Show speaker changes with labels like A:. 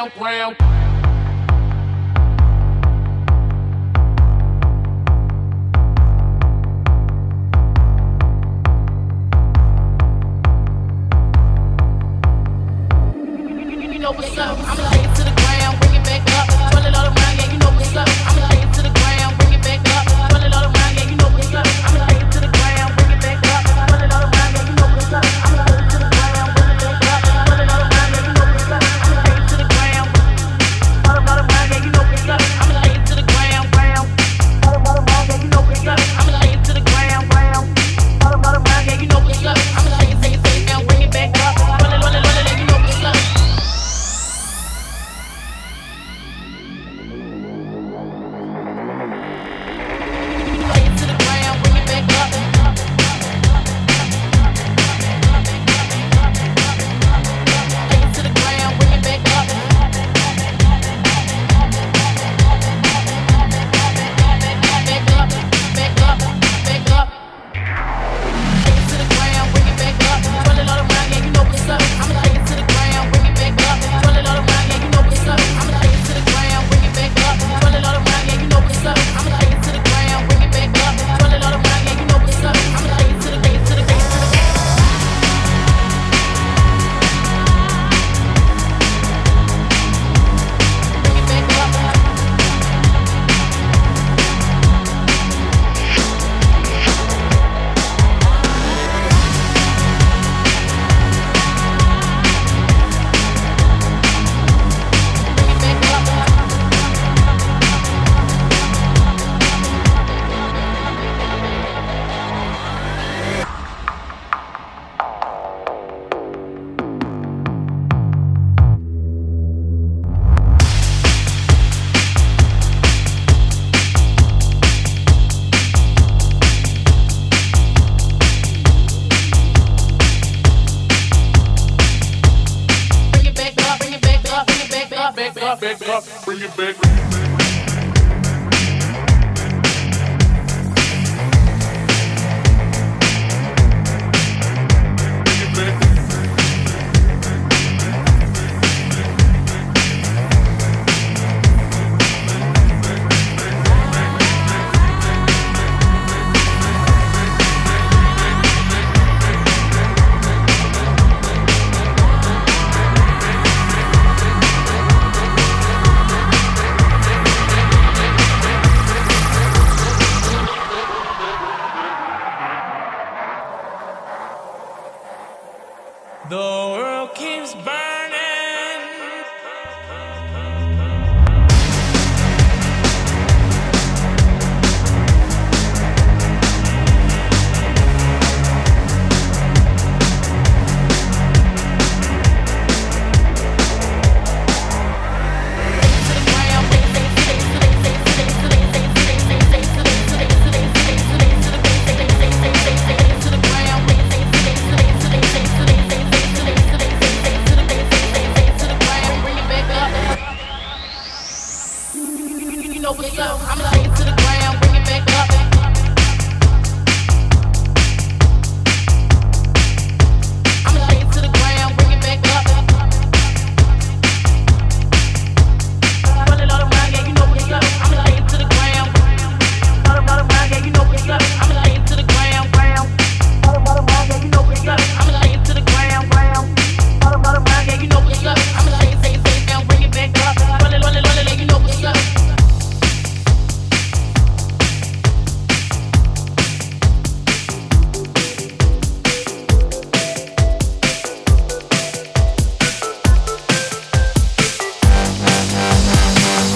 A: ground. You know what's up? I'ma lay it to the ground, bring it back up, twirl it all around, yeah, you know what's up. I'ma lay it to the ground, bring it back up, twirl it all around, yeah, you know what's up. I'ma lay it to the ground, bring it back up, twirl it all around, yeah, you know what's up. I'ma lay it to the ground, bring it back up, twirl it all around, yeah, you know what's up. I'ma lay it to the ground, twirl it all around, yeah, you know what's up. I'ma lay it to the ground, twirl it all around, yeah, you know what's up. I'ma lay it to the ground, twirl it all around, yeah, you know what's up. I'ma lay it down, bring it back up, twirl it, yeah, you know what's up. Bring it back.
B: The world keeps burning. You know what's up? I'ma lay it to the ground, bring it back up.